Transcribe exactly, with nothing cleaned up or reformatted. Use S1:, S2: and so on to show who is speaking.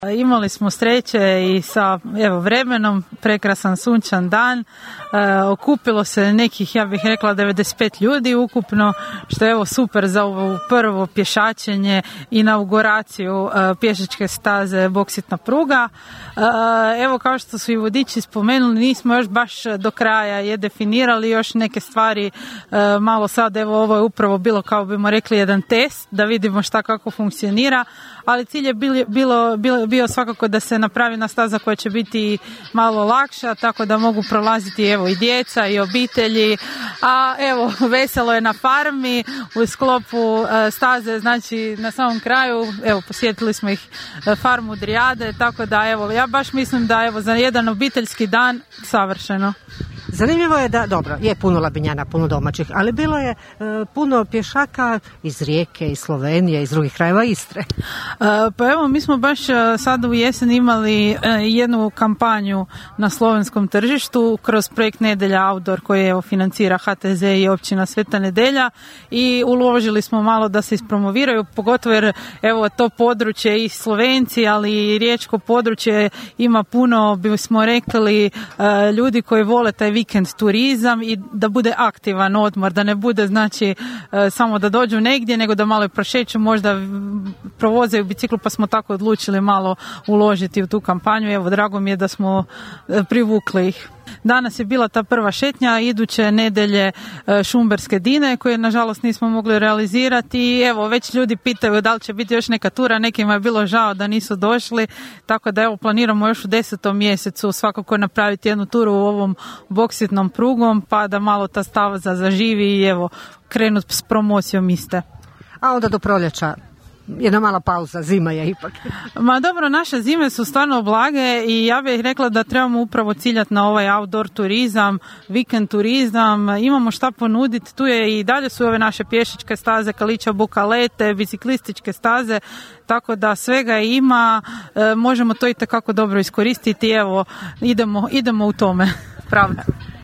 S1: Imali smo sreće i sa evo, vremenom, prekrasan sunčan dan, e, okupilo se nekih, ja bih rekla, devedeset pet ljudi ukupno, što je evo super za ovo prvo pješačenje, inauguraciju e, pješačke staze Boksitna pruga. E, evo kao što su i vodiči spomenuli, nismo još baš do kraja je definirali još neke stvari, e, malo sad, evo ovo je upravo bilo, kao bimo rekli, jedan test, da vidimo šta kako funkcionira, ali cilj je bilo, bilo, bilo bio svakako da se napravi na staza koja će biti malo lakša, tako da mogu prolaziti evo i djeca i obitelji, a evo veselo je na farmi u sklopu staze, znači na samom kraju, evo posjetili smo ih farmu Drijade, tako da evo ja baš mislim da evo za jedan obiteljski dan savršeno.
S2: Zanimljivo je da, dobro, je puno Labinjana, puno domaćih, ali bilo je e, puno pješaka iz Rijeke, iz Slovenije, iz drugih krajeva Istre. E,
S1: pa evo, mi smo baš sad u jesen imali e, jednu kampanju na slovenskom tržištu kroz projekt Nedelja Outdoor koji evo financira H T Z i općina Sveta Nedelja i uložili smo malo da se ispromoviraju, pogotovo jer evo to područje i Slovenci, ali i riječko područje ima puno, bismo rekli, e, ljudi koji vole taj vikend turizam i da bude aktivan odmor, da ne bude znači e, samo da dođu negdje, nego da malo prošeću, možda provozaju biciklu, pa smo tako odlučili malo uložiti u tu kampanju. Evo, drago mi je da smo e, privukli ih. Danas je bila ta prva šetnja, iduće nedelje Šumberske Dine koje nažalost nismo mogli realizirati i evo već ljudi pitaju da li će biti još neka tura, nekima je bilo žao da nisu došli, tako da evo planiramo još u desetom mjesecu svakako napraviti jednu turu u ovom boksitnom prugom pa da malo ta staza zaživi i evo krenuti s promocijom iste.
S2: A onda do proljeća jedna mala pauza, zima je ipak.
S1: Ma dobro, naše zime su stvarno blage i ja bih rekla da trebamo upravo ciljati na ovaj outdoor turizam, vikend turizam, imamo šta ponuditi, tu je i dalje su ove naše pješačke staze, Kalića Bukalete, biciklističke staze, tako da svega ima, e, možemo to itekako dobro iskoristiti, evo idemo, idemo u tome.
S2: Pravda.